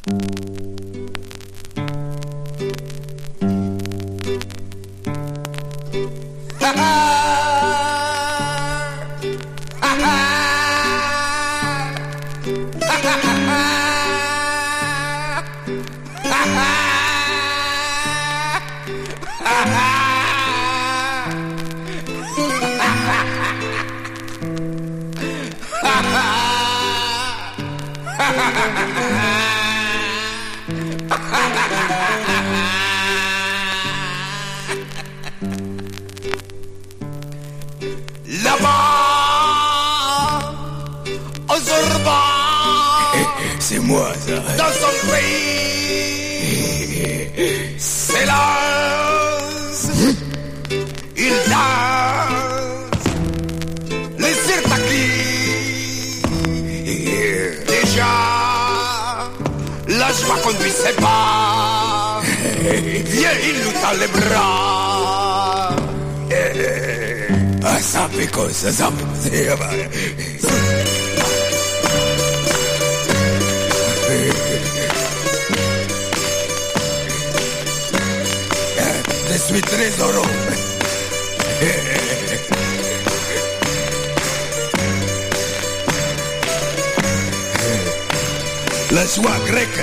Là-bas, aux Urbans, c'est moi ça. Dans son pays, c'est l'as. Il danse, les Sirtaki. Déjà, la joie conduit ses pas. Viens, il nous tend les bras. Ah, ça fait quoi ça fait quoi. Je suis très heureux. La joie grecque.